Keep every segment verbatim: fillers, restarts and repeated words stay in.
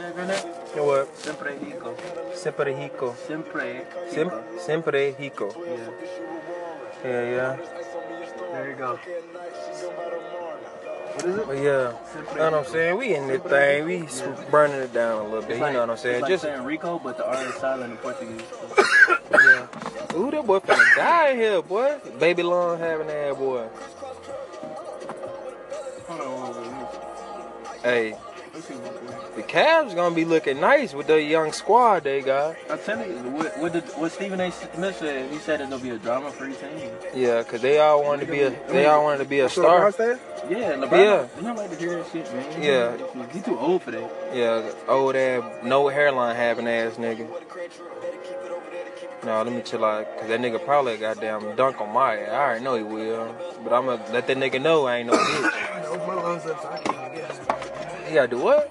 that, Grenade? What? Siempre Hico. Siempre Hico. Siempre Sim Hico. Siempre Hico. Yeah. Yeah, yeah. There you go. What is it? But yeah, you know what I'm saying? We in this thing, we Yeah. burning it down a little bit, It's you like, know what I'm saying? It's like Just saying Rico, but the R is silent in Portuguese. yeah. Ooh, that boy finna die in here, boy. Baby long having that boy. Hold on, hold on, hold on. Hey, Let's see what we're- the Cavs gonna be looking nice with the young squad they got. I'm telling you, what, what, did, what Stephen A. Smith said, he said it's gonna be a drama-free team. Yeah, cause they all wanted to be a they all wanted to be a So star. LeBron said? Yeah, LeBron. Yeah. You don't like to hear that shit, man. Yeah. He's too old for that. Yeah, old ass, no hairline having ass nigga. No, let me chill out, cause that nigga probably goddamn dunk on my ass. I already know he will, but I'm gonna let that nigga know I ain't no bitch. I opened my lungs up so I can't even get it. He gotta do what?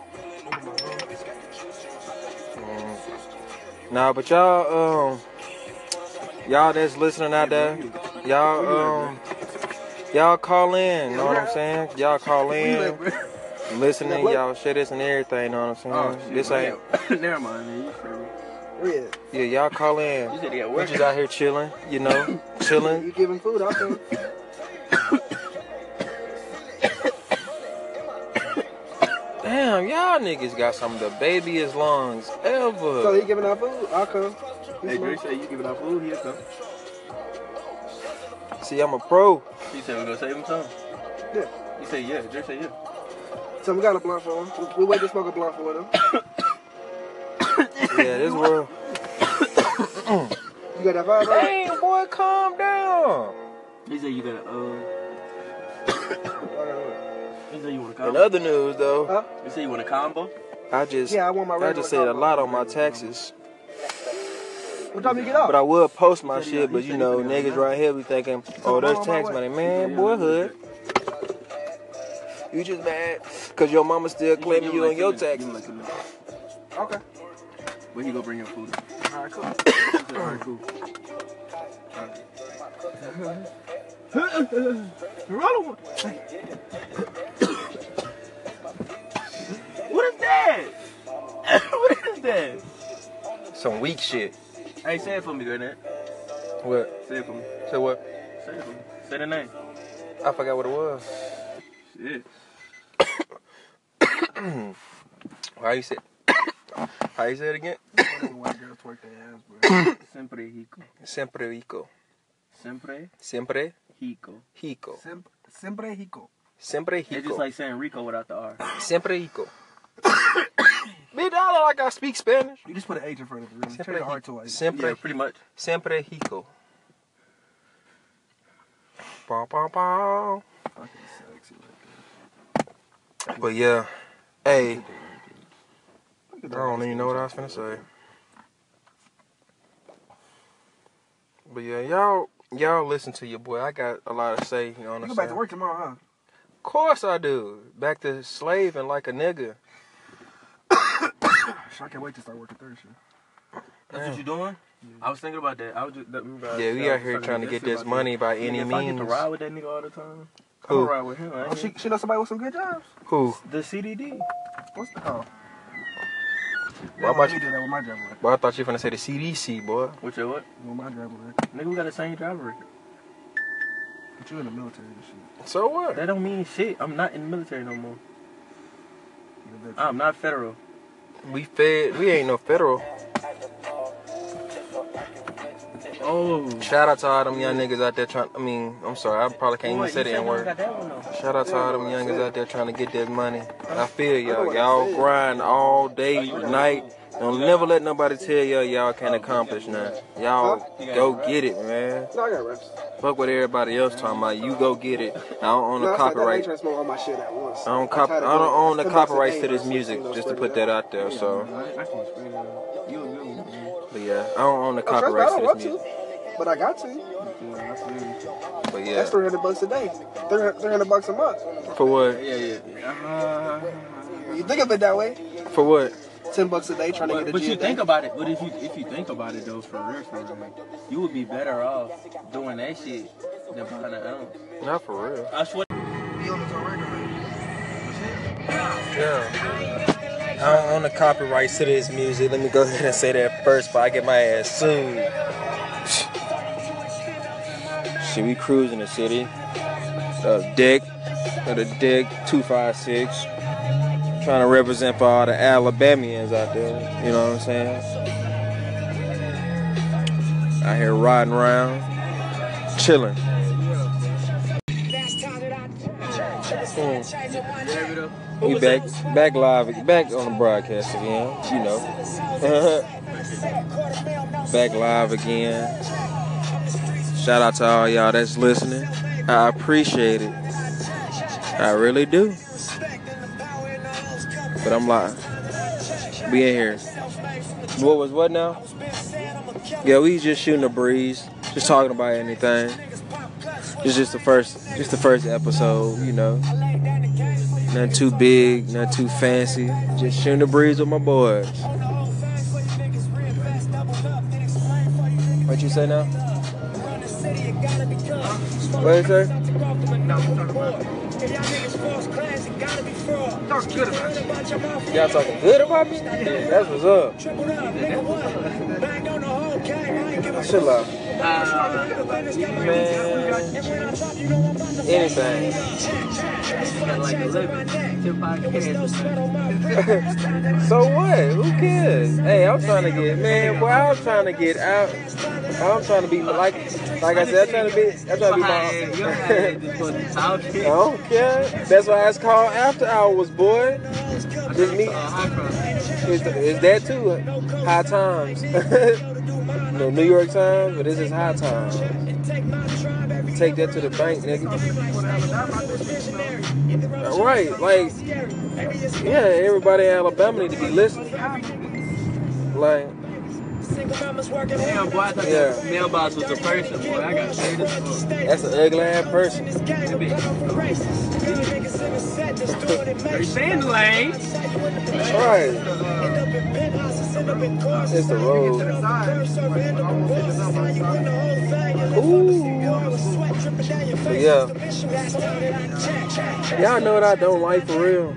Mm. Nah, but y'all, um, y'all that's listening out there, y'all, um, y'all call in. Know what I'm saying? Y'all call in, listening, y'all share this and everything. Know what I'm saying? Oh, shit, This ain't. Never mind, man. You free. Where you at? Yeah, y'all call in. You said he got We work. just out here chilling, you know, chilling. You giving food, I'll come. Damn, y'all niggas got some of the babyest lungs So ever. he giving out food, I'll come. Hey, Drake said you giving out food, he'll come. See, I'm a pro. He said we gonna save him some. Yeah. He said yeah. Drake said yeah. So we got a blunt for him. We wait to smoke a blunt for him. Yeah, this world. You got that five, bro? Damn, boy, calm down. He said you got uh. He said you want a In combo. other news, though, Huh? You said you want a combo. I just, Yeah, I want my I regular just saved a combo. lot on my taxes. What time you get off? But I will post my He said he shit. got- But he you said know, he got niggas nine. right here be thinking, oh, I'm that's on my tax way. money, He man, said, yeah, boyhood. You just mad because your mama still He claiming said, you give on him your like ten taxes. minutes. Give him like ten minutes. Okay. But he go bring your food. All right, cool. He said, all right, cool. Roll What is that? What is that? Some weak shit. Hey, say it for me, Grenade. What? Say it for me. Say what? Say it for me. Say the name. I forgot what it was. Shit. How you say? How you say it again? White girls twerk their ass, bro. Siempre Hico. Siempre Hico. Siempre Siempre Hico. Hico. Sim- Siempre Hico. Siempre It's just Hico. like saying Rico without the R. Siempre Hico. Bitch, I look like I speak Spanish. You just put an H in front of it. Really. Siempre Change the R Hico. to a H. Siempre, Yeah, pretty much. siempre Hico. Bow, bow, bow. Fucking sexy like that. But yeah, hey, Look I at that. don't even know what I was finna say. But yeah, y'all, y'all listen to your boy. I got a lot to say. You know what You I'm go back to saying? work tomorrow, huh? Of course I do. Back to slaving like a nigga. I can't wait to start working Thursday. That's what you doing? I was thinking about that. I was just, that, remember I Yeah, we said I out was here talking trying to that get shit this about money that. by Nigga, any if I get to means. ride with that nigga all the time, I'm Who? gonna ride with him. I Oh, ain't she, she know somebody with some good jobs. Who? The C D D. What's the oh? Why Well, about let me you? do that with my driver record. Boy, I thought you were finna say the C D C, boy. What's your what? With my driver record. Nigga, we got the same driver record. But you in the military and shit. So what? That don't mean shit. I'm not in the military no more. You know, I'm not federal. We fed. We ain't no federal. Oh. Shout out to all them young niggas out there trying. I mean, I'm sorry. I probably can't even say the N word. Got that one though. Shout out to all them youngers out there trying to get that money. I feel I know y'all. what I Y'all said. grind all day, night. Don't never let nobody tell y'all y'all can't accomplish nothing. Y'all go get it, man. No, I got reps. Fuck what everybody else talking about. You go get it. I don't own No, the it's not that. I ain't copyright. trying to smoke all my shit at once. I don't cop. I tired of don't doing own it. the Ten bucks a copyrights day to this versus, music. you know, Just to spreading put it that out. out there. So, I can spread it out. You, you, but yeah, I don't own the Oh, trust me, I copyrights don't to want this music. to, but I got to. yeah, I feel you. But yeah, That's three hundred bucks a day. three hundred bucks a month. for what? Yeah, yeah, yeah. When you think of it that way, For what? ten bucks a day trying to But, get a but G you a day. think about it. But if you if you think about it though, for real, for real, you would be better off doing that shit than buying an ounce. Not for real. I swear. We on this already. Yeah. I don't own the copyrights to this music. Let me go ahead and say that first before I get my ass sued. Shit, we cruising the city. Uh, Dick, uh, the Dick two five six. Trying to represent for all the Alabamians out there. You know what I'm saying? Out here riding around, chilling. Mm. We back, back live, back on the broadcast again, you know. Back live again. Shout out to all y'all that's listening. I appreciate it. I really do. But I'm lying. We in here. What was what now? Yeah, we just shooting a breeze, just talking about anything. It's just the first, just the first episode, you know. Nothing too big, nothing too fancy. Just shooting the breeze with my boys. What you say now? What you say? Talk good about you. Y'all talking good about me? That's what's up. Chill out. Uh, Man, anything. like eleven. So what? Who cares? Hey, I'm trying to get, man, boy, I'm trying to get out. I'm trying to be, like, like I said, I'm trying to be, I'm trying to be my, I don't care. That's why it's called After Hours, boy. Just me. It's, it's that too. High Times. No, New York Times, but this is High Times. Take that to the bank, nigga. Right, like, yeah, everybody in Alabama need to be listening. Like, damn, boy, I thought yeah. the mailbox was a person, boy. I got scared as fuck. That's an ugly ass person. Are you saying the lane? Right. It's the road. Ooh. But yeah. Y'all know what I don't like for real?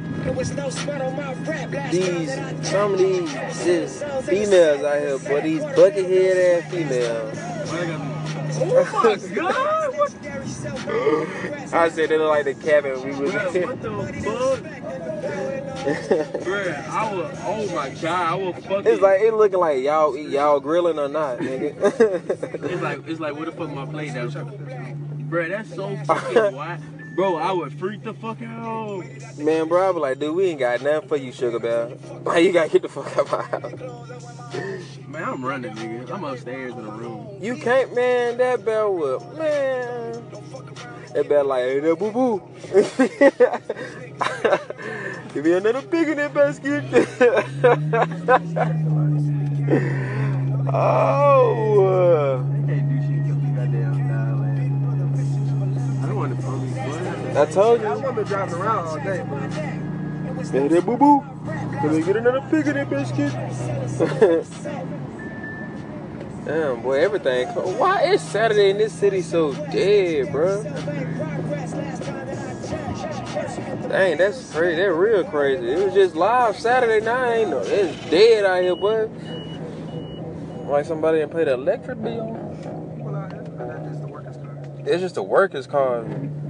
These, some of these just females out here, boy, these buckethead ass females. Oh my god! What? I said they look like the cabin we was in. What the fuck? Bruh, I was, oh my god, I was fucking. It's like, it looking like y'all y'all grilling or not, nigga. It's like, it's like, where the fuck my plate now? Bruh, that's so fucking white. Bro, I would freak the fuck out. Man, bro, I was like, dude, we ain't got nothing for you, Sugar Bear. Why you gotta get the fuck out of my house? Man, I'm running, nigga. I'm upstairs in a room. You can't, man, that bell would, man. That bell like, hey, that boo-boo. Give me another pig in that basket. Oh. They can't do shit because we goddamn dial. I don't want to police, boy. I told you. I want to be driving around all day, bro. Hey, that boo-boo. Let me get another pig in that biscuit. Damn, boy, everything. Why is Saturday in this city so dead, bro? Dang, that's crazy. That's real crazy. It was just live Saturday night. No, it's dead out here, boy. Like somebody didn't pay the electric bill. Well, I that's just the workers' car. It's just a worker's car.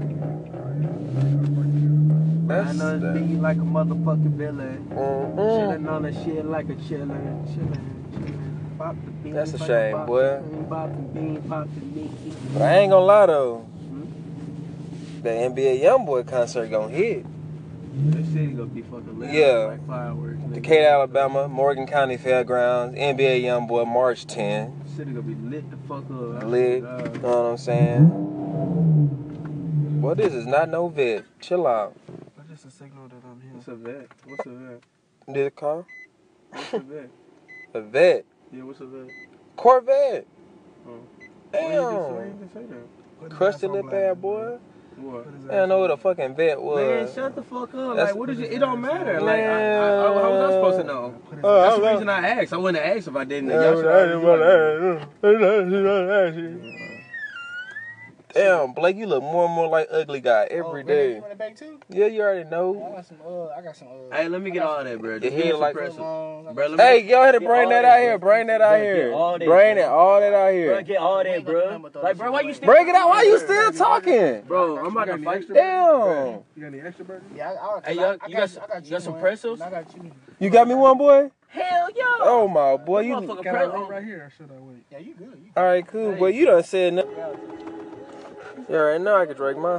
I know it's beat like a motherfucking villain. Mm-hmm. Chillin' on the shit like a chillin', chillin', chillin'. Pop the bean, That's a pop shame, pop boy. the bean, Pop the bean, pop the Mickey. But I ain't gonna lie though. Hmm? The N B A Youngboy concert gonna hit. This city gonna be fucking lit. Yeah. Like fireworks. Decatur, Alabama, Morgan County Fairgrounds, N B A Youngboy, March tenth. This city gonna be lit the fuck up. I Lit, swear to you God. know what I'm saying? Well, this is not no vet. Chill out. That's just a signal that I'm here. What's a vet? What's a vet? Did it call? What's a vet? A vet. Yeah, what's a vet? Corvette. Oh. Why you just, why Damn. you just say that? Crusty lip ass boy. What? I don't know what a fucking vet was. Man, shut the fuck up. That's- Like, what is it? It don't matter. Like, I, I, Man. I, how was I supposed to know? Oh, That's I the know. reason I asked. I wouldn't have asked if I didn't. Yeah, Y'all should already know. Damn, Blake, you look more and more like ugly guy every oh, day. You want it back too? Yeah, you already know. I got some. Uh, I got some. Uh, Hey, let me get all that, bro. Your head like- Bro, let me Hey, go ahead and get bring all that that, out here. bro. Bring that out Bro, here. get all that, Bring bro. that, all that out Bro, here. get all that, bro. Like, bro, why you still... Bring it out. Why you still talking? Bro, I'm about to fight. Damn. You got any extra burger? Yeah, I, I, Hey, y'all- I, you got, got some- I got you got some one. pretzels? I got you. You got me one, boy? Hell yeah. Oh, my boy. You. Motherfucker, Can I pre- wait right here or should I wait? Yeah, you good. You All right, cool. Boy, you done said nothing. Yeah, right now I can drink mine.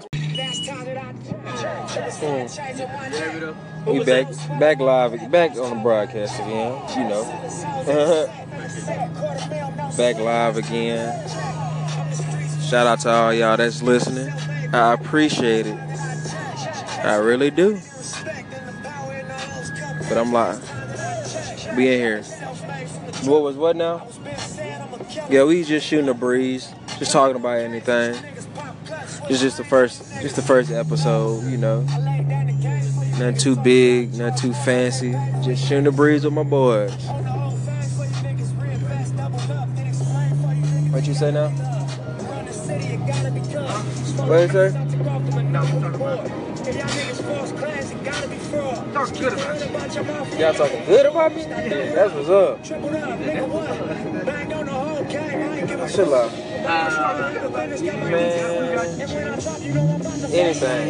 Mm. We back, back live, back on the broadcast again, you know. Back live again. Shout out to all y'all that's listening. I appreciate it. I really do. But I'm live. We in here. What was what now? Yeah, we just shooting the breeze, just talking about anything. It's just the first, just the first episode, you know. Nothing too big, nothing too fancy. Just shooting the breeze with my boys. What you say now? What you say? Talk good about you. Y'all talking good about me? That's what's up. Chill out. Man, anything.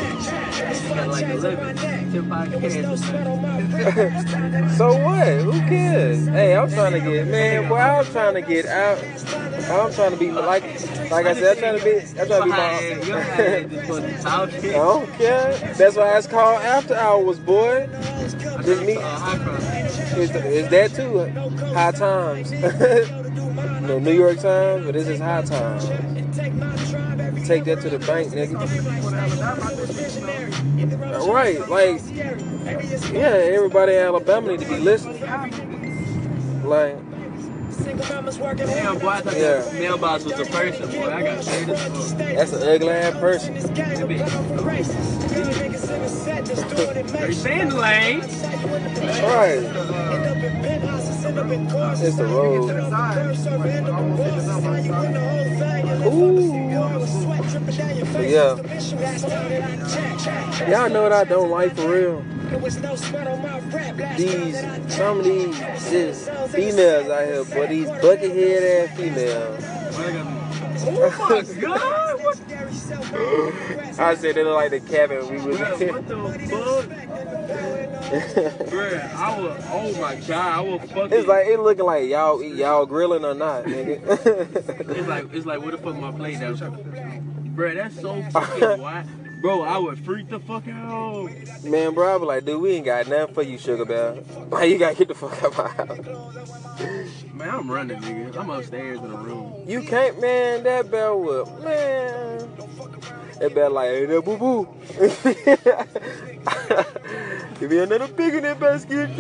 So what? Who cares? Hey, I'm trying to get, man, boy, I'm trying to get out. I'm trying to be, like, like I said, I'm trying to be, I'm trying to be my, I don't care. That's why it's called After Hours, boy. Just me. Is, is that too? High Times. No, New York Times, but this is High Times. Take that to the bank, nigga. Right, like, yeah, everybody in Alabama need to be listening. Like, Damn, boy, I thought Yeah. that mailbox was a person, boy. I got scared as fuck. that's an ugly ass person. Are you saying the lane? Right. It's the road. Ooh. But yeah. Y'all know what I don't like for real? These, some of these this females out here, boy, these buckethead ass females. Oh my god! What, I said they look like the cabin we was bruh, in. what the fuck? Bruh, I was, oh my god, I was fucking. It's like, it looking like y'all y'all grilling or not, nigga. It's like, it's like, where the fuck my plate at? Bruh, that's so fucking white. Bro, I would freak the fuck out. Man, bro, I be like, dude, we ain't got nothing for you, Sugar Bear. Why you gotta get the fuck out my house? Man, I'm running, nigga. I'm upstairs in a room. You can't, man, that bell would, man. That bell like, hey, that boo-boo. Give me another pig in that basket.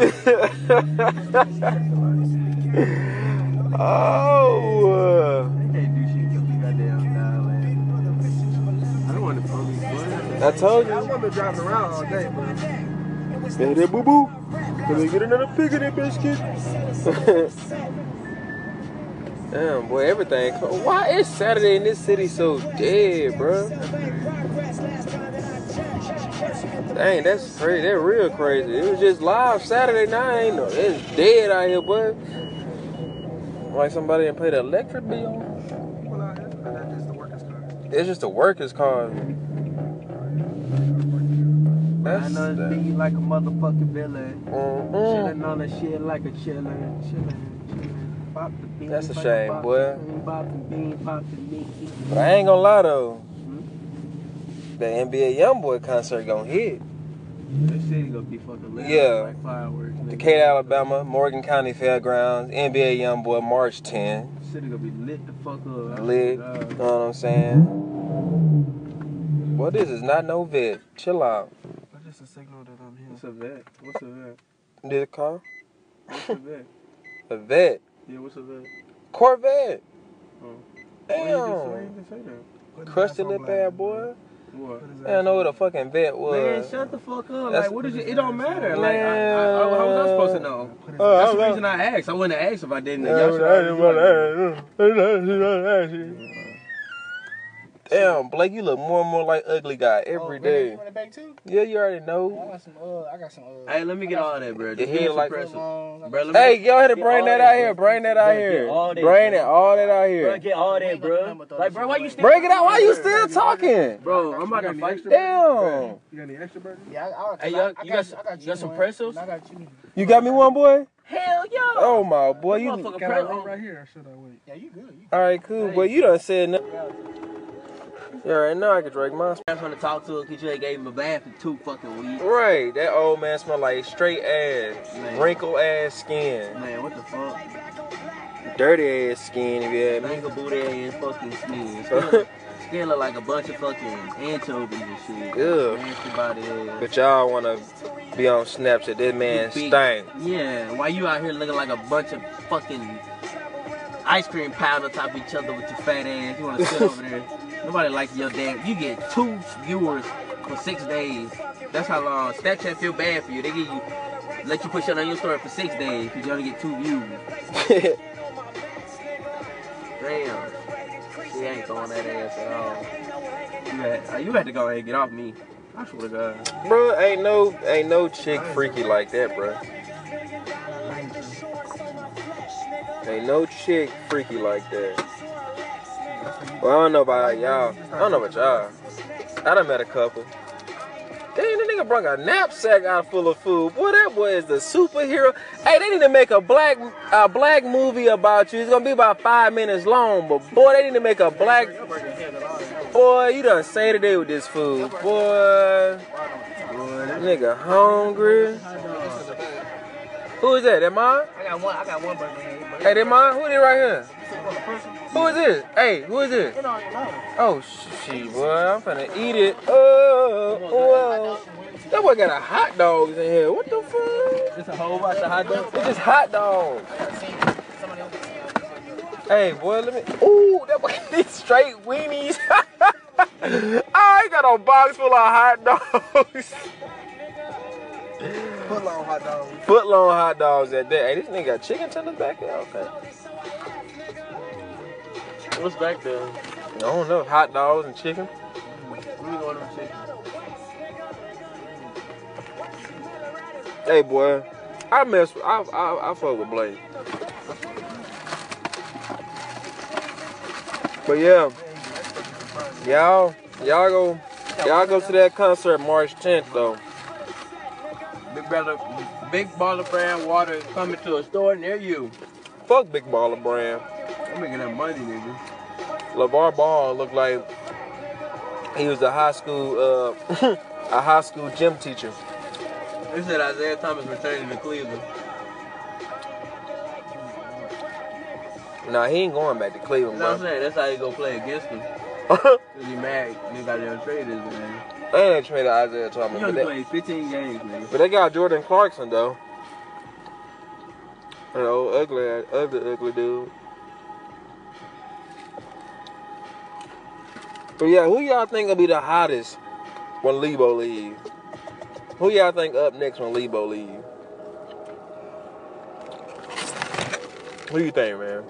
Oh. Uh. They can't do shit because we goddamn dial I don't want to police, boy. I told I you. want to driving around all day, bro. Hey, that boo-boo. Can we get another pig in that basket? Damn, boy, everything. Why is Saturday in this city so dead, bro? Dang, that's crazy. That's real crazy. It was just live Saturday night. Ain't no, it's dead out here, boy. Like somebody didn't pay the electric bill. People out here, but that's just the workers' car. It's just a worker's car. That's I know it's beat like a motherfucking villain. mm-hmm. Chillin' on the shit like a chillin', chillin', chillin'. Pop the bean, That's a pop shame, pop boy. the bean, Pop the bean, pop the Mickey. But I ain't gonna lie though. The N B A Youngboy concert gonna hit. This city gonna be fucking lit. Yeah. Like fireworks. Decatur, Alabama, Morgan County Fairgrounds, N B A Youngboy, March tenth. This city gonna be lit the fuck up. Lit, you God. know what I'm saying? Well, this is not no vet. Chill out. That's just a signal that I'm here. What's a vet? What's a vet? Did it call? What's a vet? A vet. Yeah, what's a vet? Corvette. Oh. Why you just, why Damn. you just say that? Crusty lip ass boy. What? I don't know what a fucking vet was. Man, shut the fuck up. That's- Like, what is it? It don't matter. Like, I, I, Man. I, how was I supposed to know? Oh, That's I the know. reason I asked. I wouldn't have asked if I didn't. Yeah, Y'all should already know. Damn, Blake, you look more and more like ugly guy every oh, day. Run it back too? Yeah, you already know. I got some. Uh, I got some. Uh, Hey, let me get all that, bro. Your head like- Bro, Hey, go ahead and bring that out here. Bring that out here. Bring it, all that out Bro, here. get all that, bro. Like, bro, why you still? Bring it out. Why you still talking? Bro, I'm about to fight. Damn. You got any extra burgers? Yeah, I, I, Hey, I, y'all- I you got, got some- I got you got some one. pretzels? I got you. You got me one, boy? Hell yeah. Oh, my boy. You. Motherfucker, Got pre- a roll right here. Or should I wait? Yeah, you good. You All right, cool. Boy, you done said nothing. Yeah, right now I can drink mine. I just want to talk to him because you ain't gave him a bath in two fucking weeks. Right, that old man smell like straight ass, Man. wrinkled ass skin, Man, what the fuck? dirty ass skin. If you had me. Finger booty ass fucking skin. Skin, skin look like a bunch of fucking anchovies and shit. Ew. Nasty body ass. But y'all wanna be on Snapchat? This man Big- stank. Yeah, why you out here looking like a bunch of fucking ice cream piled on top of each other with your fat ass? You wanna sit over there? Nobody likes your damn. You get two viewers for six days. That's how long Snapchat feel bad for you. They give you, let you push it on your story for six days because you only get two views. Damn. She ain't throwing that ass at all. You had, you had to go ahead and get off me. I swear to God. Bro, ain't no, ain't no chick freaky like that, bro. Ain't no chick freaky like that. Well, I don't know about y'all. I don't know about y'all. I done met a couple. Dang, the nigga brought a knapsack out full of food. Boy, that boy is the superhero. Hey, they need to make a black a black movie about you. It's gonna be about five minutes long, but boy, they need to make a black. Boy, you done say today with this food. Boy, boy, that nigga hungry. Who is that? That mine? I got one. I got one burger. Here, but Hey, that mine? Who is it right here? Who is this? Hey, who is this? it don't even matter. Oh, shit, boy, I'm finna eat it. Oh, whoa. That boy got a hot dogs in here. What the fuck? It's a whole bunch of hot dogs. It's just hot dogs. Somebody else. Hey, boy, let me. Ooh, that boy these straight weenies. I got a box full of hot dogs. Foot long hot dog. Foot long hot dogs at that. Hey, this nigga got chicken tenders back there? Okay. What's back there? I don't know. Hot dogs and chicken. Let me order a chicken. Hey, boy. I mess with. I, I, I fuck with Blake. But yeah. Y'all, y'all go, y'all go to that concert March tenth though. Big brother, Big Baller Brand water is coming to a store near you. Fuck Big Baller Brand. I'm making that money, nigga. LeVar Ball looked like he was a high school, uh, a high school gym teacher. They said Isaiah Thomas returning to Cleveland. Nah, he ain't going back to Cleveland, You know what I'm bro. saying? That's how you go play against him. Cause he mad. Nigga got them traded, man. They ain't traded Isaiah Thomas, He but only they, played fifteen games, nigga. but they got Jordan Clarkson though. An old ugly, ugly, ugly dude. But yeah, who y'all think gonna be the hottest when Lebo leave? Who y'all think up next when Lebo leave? Who you think, man?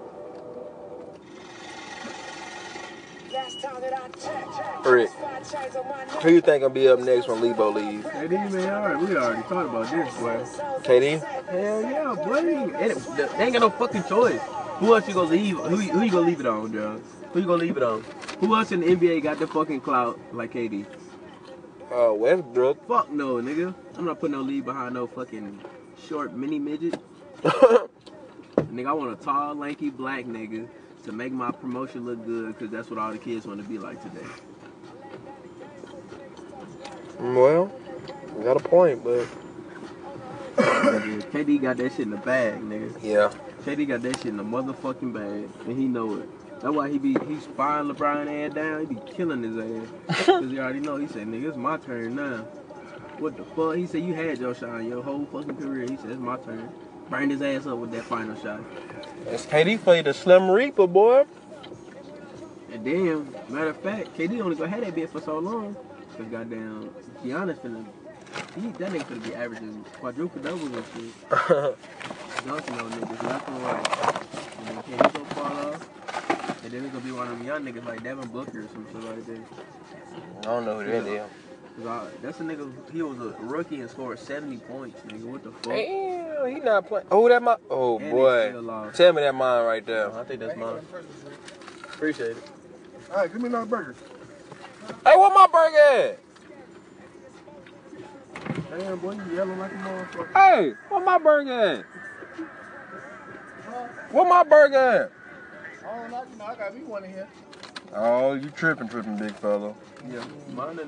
Rick, who you think gonna be up next when Lebo leave? K D, man, alright, we already talked about this, boy. K D? Hell yeah, boy. They, they ain't got no fucking choice. Who else you gonna leave? Who, who you gonna leave it on, John? Who you gonna leave it on? Who else in the N B A got the fucking clout like K D? Uh, Westbrook. Fuck no, nigga. I'm not putting no lead behind no fucking short mini midget. Nigga, I want a tall, lanky black nigga to make my promotion look good, because that's what all the kids want to be like today. Well, you got a point, but Nigga, K D got that shit in the bag, nigga. yeah. K D got that shit in the motherfucking bag, and he know it. That's why he be he's spying LeBron ass down. He be killing his ass, cause he already know. He said, "Nigga, it's my turn now." What the fuck? He said, "You had your shot your whole fucking career." He said, "It's my turn." Burned his ass up with that final shot. It's K D played the Slim Reaper, boy. And damn, matter of fact, K D only gonna have that bit for so long, cause goddamn Giannis finna, he, that nigga finna be averaging quadruple doubles and shit. Dunking on niggas left and right. And then K D go fall off. And then it's gonna be one of them young niggas like Devin Booker or some shit like that. I don't know who that is. Cause I, that's a nigga, he was a rookie and scored seventy points, nigga. What the fuck? Damn, he not playing. Oh, that my. Oh, And they boy. still lost. Tell me that mine right there. I think that's mine. Appreciate it. All right, give me another burger. Hey, where my burger at? Damn, boy, you yelling like a motherfucker. Hey, where my burger at? Where my burger at? Oh, no, you know, I got me one in here. Oh, you tripping, tripping, big fella. Yeah, mine